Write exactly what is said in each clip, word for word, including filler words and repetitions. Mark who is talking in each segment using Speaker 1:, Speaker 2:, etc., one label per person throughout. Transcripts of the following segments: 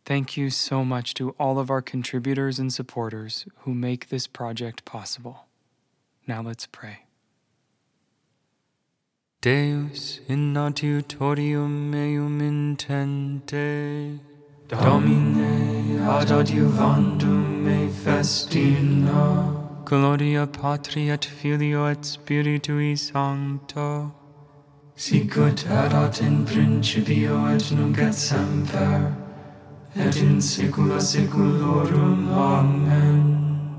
Speaker 1: Thank you so much to all of our contributors and supporters who make this project possible. Now let's pray. Deus in adiutorium meum intende, Domine ad adiuvandum me festina, Gloria Patri et Filio et Spiritui Sancto, sicut erat in principio et nunc et semper, et in saecula saeculorum. Amen.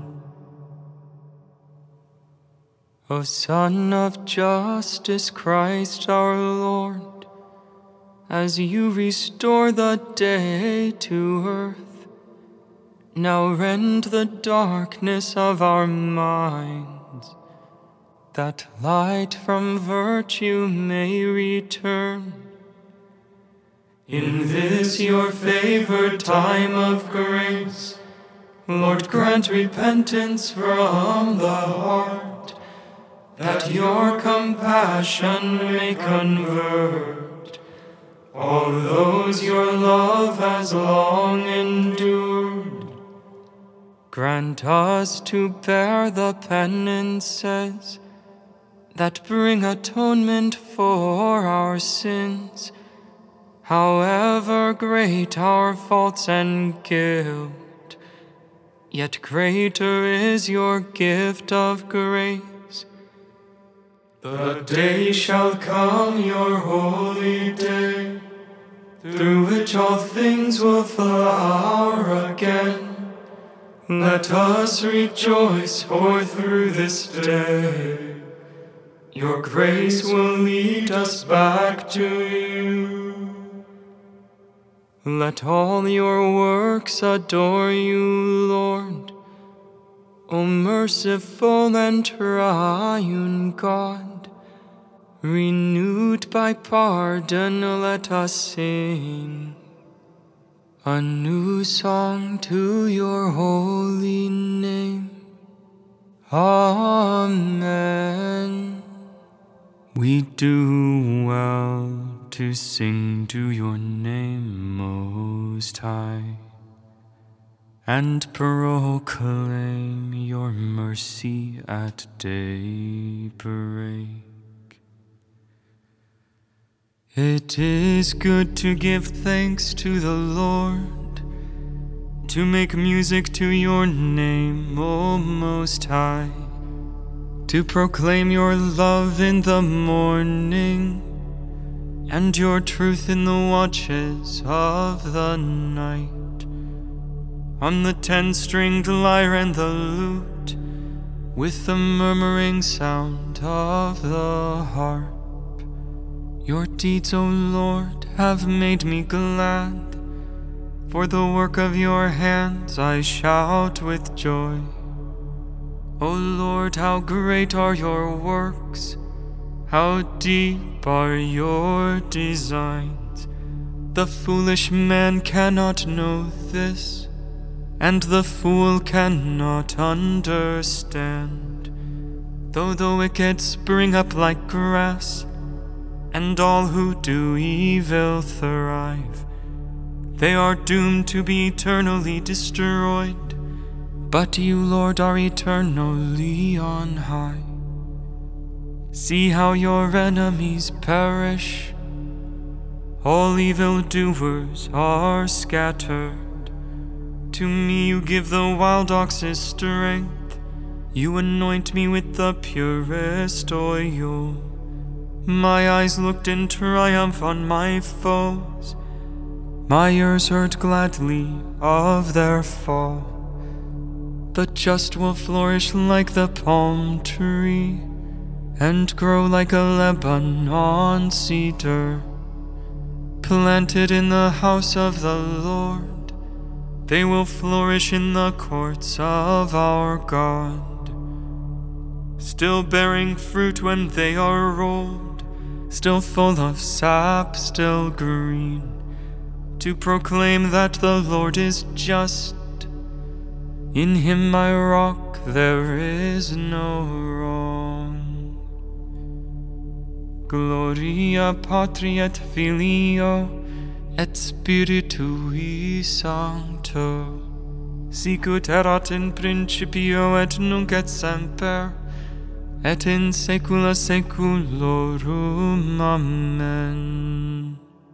Speaker 1: O Son of Justice, Christ our Lord, as you restore the day to earth, now rend the darkness of our minds, that light from virtue may return. In this your favored time of grace, Lord, grant repentance from the heart, that your compassion may convert all those your love has long endured. Grant us to bear the penances that bring atonement for our sins, however great our faults and guilt, yet greater is your gift of grace. The day shall come, your holy day, through which all things will flower again. Let us rejoice, for through this day your grace will lead us back to you. Let all your works adore you, Lord, O merciful and triune God. Renewed by pardon, let us sing a new song to your holy name. Amen. We do well to sing to your name, Most High, and proclaim your mercy at daybreak. It is good to give thanks to the Lord, to make music to your name, O Most High, to proclaim your love in the morning, and your truth in the watches of the night. On the ten-stringed lyre and the lute, with the murmuring sound of the harp. Your deeds, O Lord, have made me glad. For the work of your hands I shout with joy. O Lord, how great are your works! How deep are your designs! The foolish man cannot know this, and the fool cannot understand. Though the wicked spring up like grass, and all who do evil thrive, they are doomed to be eternally destroyed. But you, Lord, are eternally on high. See how your enemies perish. All evildoers are scattered. To me you give the wild ox's strength. You anoint me with the purest oil. My eyes looked in triumph on my foes. My ears heard gladly of their fall. The just will flourish like the palm tree, and grow like a Lebanon cedar. Planted in the house of the Lord, they will flourish in the courts of our God. Still bearing fruit when they are rolled, still full of sap, still green, to proclaim that the Lord is just. In him my rock, there is no wrong. Gloria Patri et Filio et Spiritui Sancto, sicut erat in principio et nunc et semper, et in saecula saeculorum. Amen.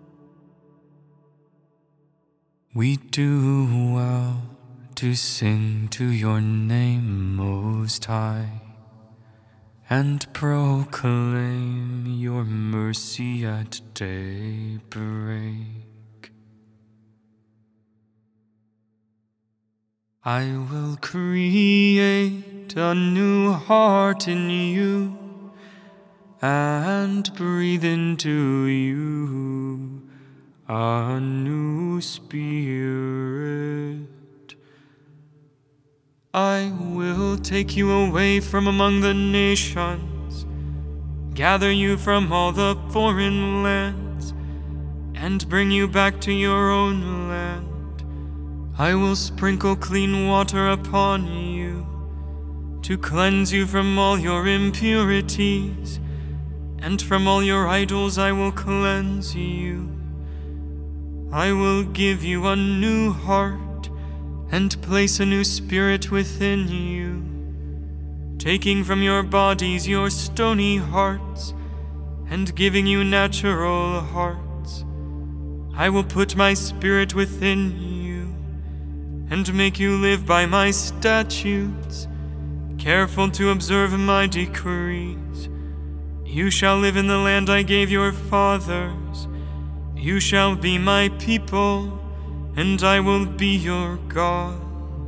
Speaker 1: We do well to sing to your name, Most High, and proclaim your mercy at daybreak. I will create a new heart in you and breathe into you a new spirit. I will take you away from among the nations, gather you from all the foreign lands, and bring you back to your own land. I will sprinkle clean water upon you to cleanse you from all your impurities, and from all your idols I will cleanse you. I will give you a new heart and place a new spirit within you, taking from your bodies your stony hearts and giving you natural hearts. I will put my spirit within you and make you live by my statutes, careful to observe my decrees. You shall live in the land I gave your fathers. You shall be my people, and I will be your God.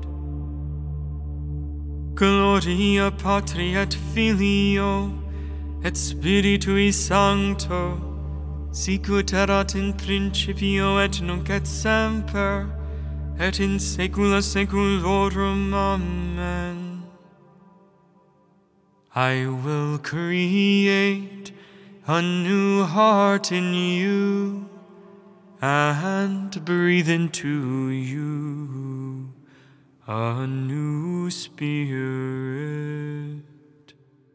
Speaker 1: Gloria Patri et Filio et Spiritui Sancto, sicut erat in principio et nunc et semper, et in saecula saeculorum. Amen. I will create a new heart in you and breathe into you a new spirit.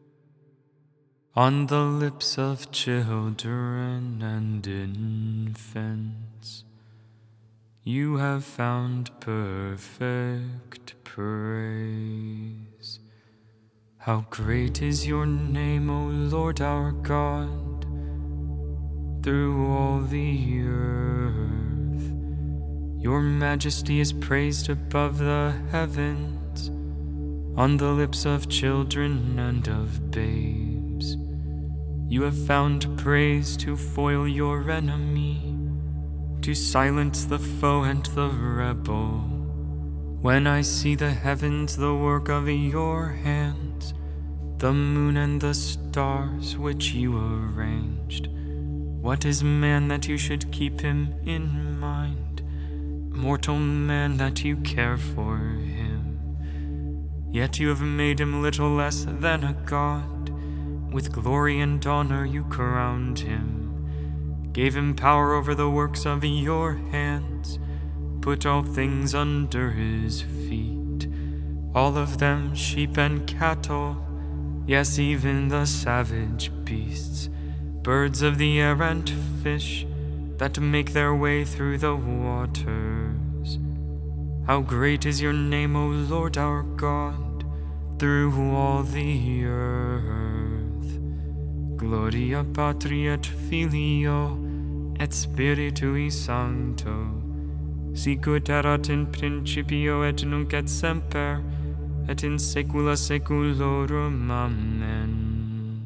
Speaker 1: On the lips of children and infants, you have found perfect praise. How great is your name, O Lord our God, through all the earth. Your majesty is praised above the heavens, on the lips of children and of babes. You have found praise to foil your enemy, to silence the foe and the rebel. When I see the heavens, the work of your hands, the moon and the stars which you arranged, what is man that you should keep him in mind, mortal man that you care for him? Yet you have made him little less than a god. With glory and honor you crowned him, gave him power over the works of your hands, put all things under his feet, all of them sheep and cattle, yes, even the savage beasts, birds of the air and fish that make their way through the waters. How great is your name, O Lord our God, through all the earth. Gloria Patri et Filio et Spiritui Sancto, sicut erat in principio et nunc et semper, et in saecula saeculorum. Amen.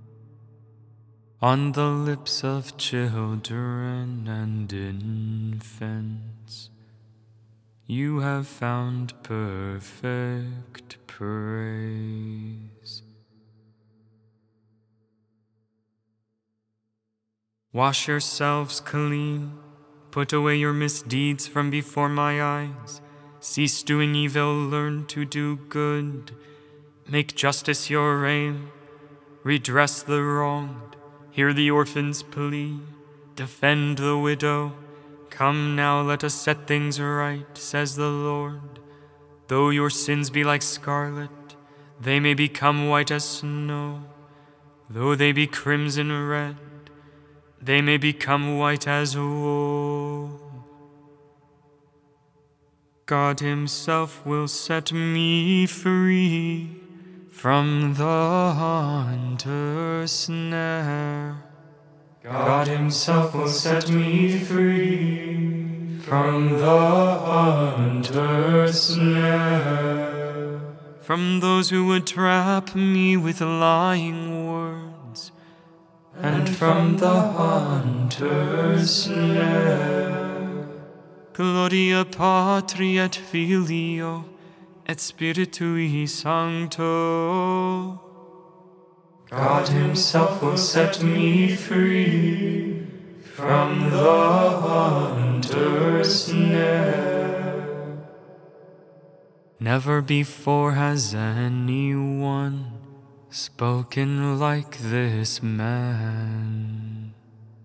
Speaker 1: On the lips of children and infants, you have found perfect praise. Wash yourselves clean, put away your misdeeds from before my eyes. Cease doing evil, learn to do good. Make justice your aim, redress the wronged, hear the orphan's plea, defend the widow. Come now, let us set things right, says the Lord. Though your sins be like scarlet, they may become white as snow. Though they be crimson red, they may become white as wool. God himself will set me free from the hunter's snare. God himself will set me free from the hunter's snare. From those who would trap me with lying words, and from the hunter's snare. Gloria Patri et Filio et Spiritui Sancto. God himself will set me free from the hunter's snare. Never before has anyone spoken like this man.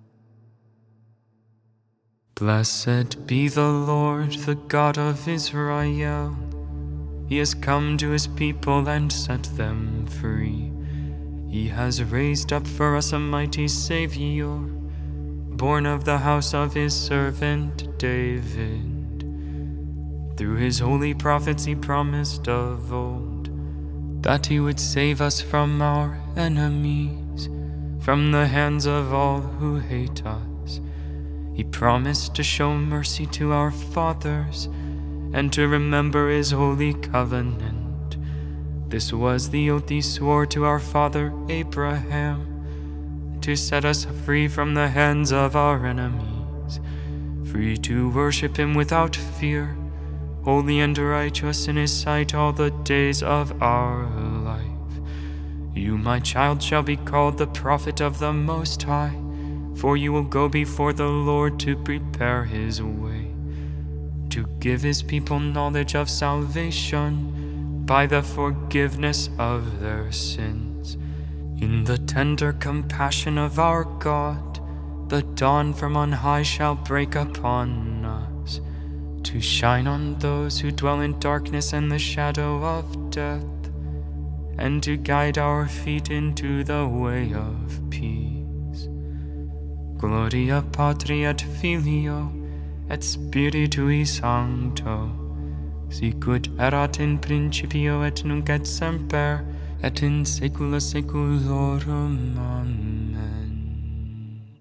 Speaker 1: Blessed be the Lord, the God of Israel. He has come to his people and set them free. He has raised up for us a mighty Savior, born of the house of his servant David. Through his holy prophets he promised of old that he would save us from our enemies, from the hands of all who hate us. He promised to show mercy to our fathers and to remember his holy covenant. This was the oath he swore to our father Abraham, to set us free from the hands of our enemies, free to worship him without fear, holy and righteous in his sight all the days of our life. You, my child, shall be called the prophet of the Most High, for you will go before the Lord to prepare his way, to give his people knowledge of salvation by the forgiveness of their sins. In the tender compassion of our God, the dawn from on high shall break upon us, to shine on those who dwell in darkness and the shadow of death, and to guide our feet into the way of peace. Gloria Patri et Filio et Spiritui Sancto, sicut erat in principio et nunc et semper, et in saecula saeculorum. Amen.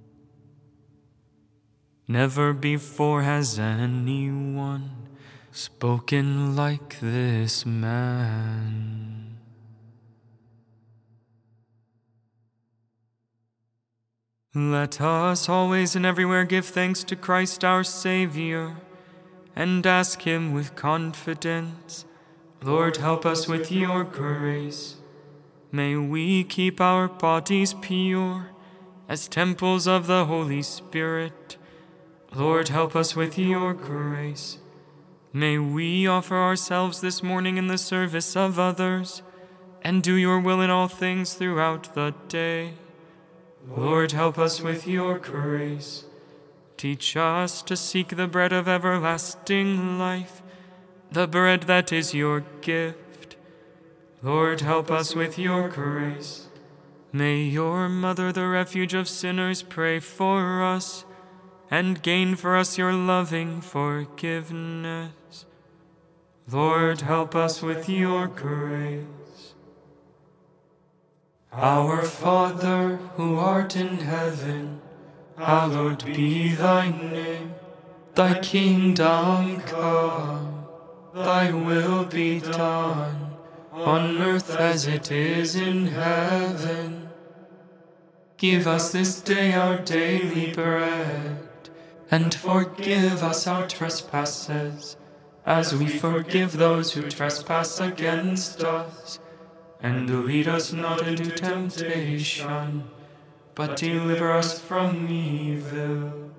Speaker 1: Never before has anyone spoken like this man. Let us always and everywhere give thanks to Christ our Savior, and ask him with confidence, Lord, help us with your grace. May we keep our bodies pure as temples of the Holy Spirit. Lord, help us with your grace. May we offer ourselves this morning in the service of others, and do your will in all things throughout the day. Lord, help us with your grace. Teach us to seek the bread of everlasting life, the bread that is your gift. Lord, help us with your grace. May your Mother, the refuge of sinners, pray for us, and gain for us your loving forgiveness. Lord, help us with your grace. Our Father, who art in heaven, hallowed be thy name. Thy kingdom come, thy will be done, on earth as it is in heaven. Give us this day our daily bread, and forgive us our trespasses, as we forgive those who trespass against us. And lead us not into temptation, but deliver us from evil.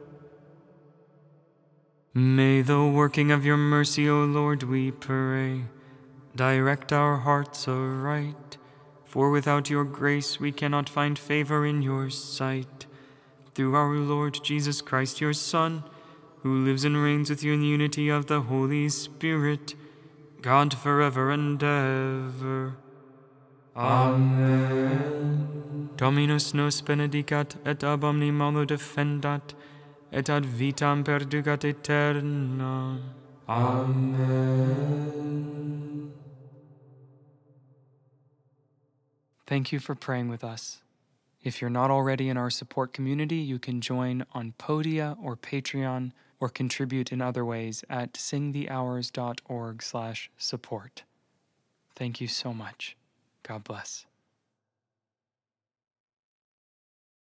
Speaker 1: May the working of your mercy, O Lord, we pray, direct our hearts aright, for without your grace we cannot find favor in your sight. Through our Lord Jesus Christ, your Son, who lives and reigns with you in the unity of the Holy Spirit, God forever and ever. Amen. Dominus nos benedicat et ab omni malo defendat, et ad vitam perducat aeternam. Amen. Thank you for praying with us. If you're not already in our support community, you can join on Podia or Patreon or contribute in other ways at singthehours dot org slash support. Thank you so much. God bless.